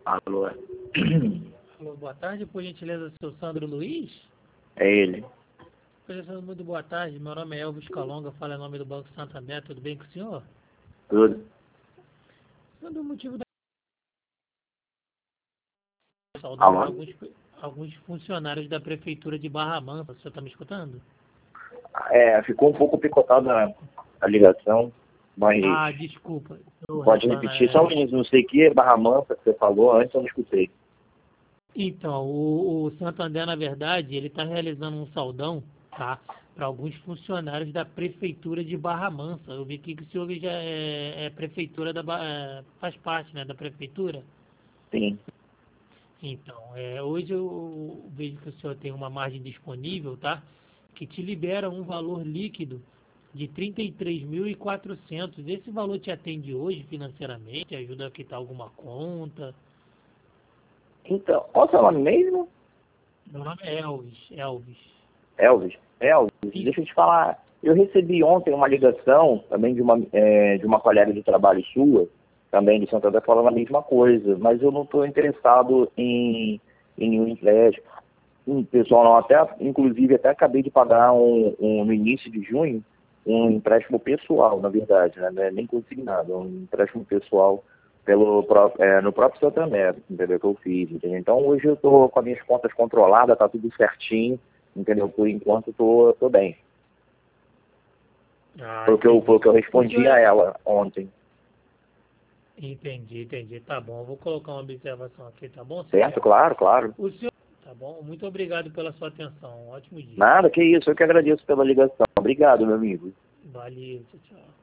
Alô. Alô, boa tarde, por gentileza, seu Sandro Luiz? É ele. Professor, muito boa tarde, meu nome é Elvis Calonga, falo em nome do Banco Santander, tudo bem com o senhor? Tudo. Quando o motivo da saudando Alô? alguns funcionários da Prefeitura de Barra Mansa, o senhor está me escutando? Ficou um pouco picotada a ligação, mas Ah, desculpa, eu pode retorno. repetir só um minuto, não sei o que, Barra Mansa que você falou antes, eu não escutei. Então, o Santander, na verdade, ele está realizando um saudão, tá? Para alguns funcionários da Prefeitura de Barra Mansa. Eu vi aqui que o senhor já é prefeitura faz parte, né, da Prefeitura. Sim. Então, hoje eu vejo que o senhor tem uma margem disponível, tá? Que te libera um valor líquido de 33.400. Esse valor te atende hoje financeiramente? Ajuda a quitar alguma conta? Então, qual é o seu nome mesmo? Meu nome é Elvis. Elvis. Elvis, E, deixa eu te falar. Eu recebi ontem uma ligação também de uma colega de trabalho sua, também de Santander, falando a mesma coisa, mas eu não estou interessado em nenhum empréstimo. Pessoal, não, inclusive até acabei de pagar no início de junho um empréstimo pessoal, na verdade, né? Não é nem consignado, é um empréstimo pessoal no próprio Santander, entendeu? Que eu fiz, entendeu? Então hoje eu estou com as minhas contas controladas, tá tudo certinho, entendeu? Por enquanto tô bem. Foi entendi. o que eu O respondi a senhor... ela ontem. Entendi. Tá bom, eu vou colocar uma observação aqui, tá bom, seu Certo? Elvis? Claro, claro. O senhor... Tá bom? Muito obrigado pela sua atenção. Um ótimo dia. Nada, que isso, eu que agradeço pela ligação. Obrigado, meu amigo. Valeu, tchau, tchau.